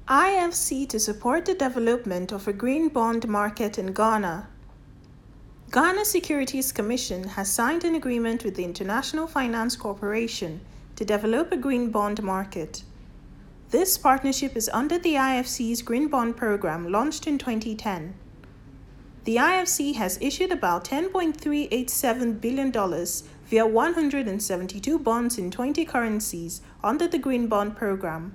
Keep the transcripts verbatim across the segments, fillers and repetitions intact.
I F C to support the development of a green bond market in Ghana. Ghana Securities Commission has signed an agreement with the International Finance Corporation to develop a green bond market. This partnership is under the I F C's Green Bond Program launched in twenty ten. The I F C has issued about ten point three eight seven billion dollars via one hundred seventy-two bonds in twenty currencies under the Green Bond Program.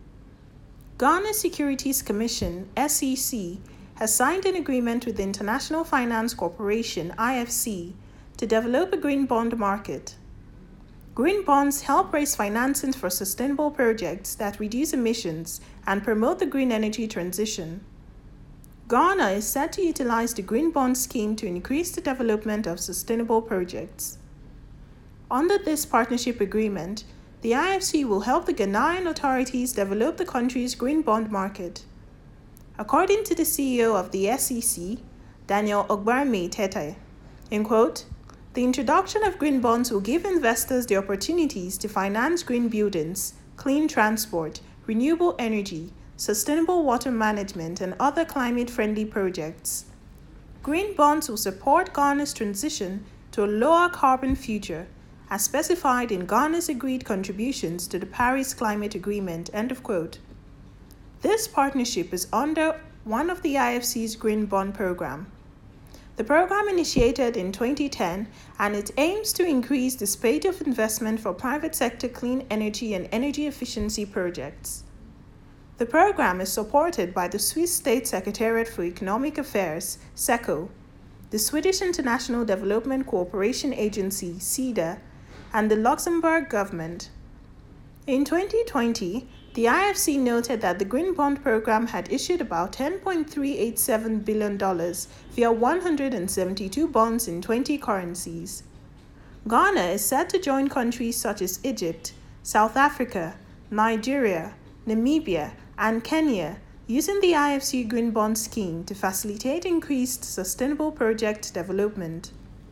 Ghana Securities Commission (S E C) has signed an agreement with the International Finance Corporation (I F C) to develop a green bond market. Green bonds help raise financing for sustainable projects that reduce emissions and promote the green energy transition. Ghana is set to utilize the Green Bond Scheme to increase the development of sustainable projects. Under this partnership agreement, the I F C will help the Ghanaian authorities develop the country's green bond market. According to the C E O of the S E C, Daniel Ogbarmi Tete, in quote, "The introduction of green bonds will give investors the opportunities to finance green buildings, clean transport, renewable energy, sustainable water management, and other climate-friendly projects. Green bonds will support Ghana's transition to a lower carbon future, as specified in Ghana's agreed contributions to the Paris Climate Agreement," end of quote. This partnership is under one of the I F C's Green Bond Program. The program initiated in twenty ten, and it aims to increase the spate of investment for private sector clean energy and energy efficiency projects. The program is supported by the Swiss State Secretariat for Economic Affairs, SECO, the Swedish International Development Cooperation Agency, SIDA, and the Luxembourg government. In twenty twenty, the I F C noted that the Green Bond Program had issued about ten point three eight seven billion dollars via one hundred seventy-two bonds in twenty currencies. Ghana is set to join countries such as Egypt, South Africa, Nigeria, Namibia, and Kenya using the I F C Green Bond Scheme to facilitate increased sustainable project development.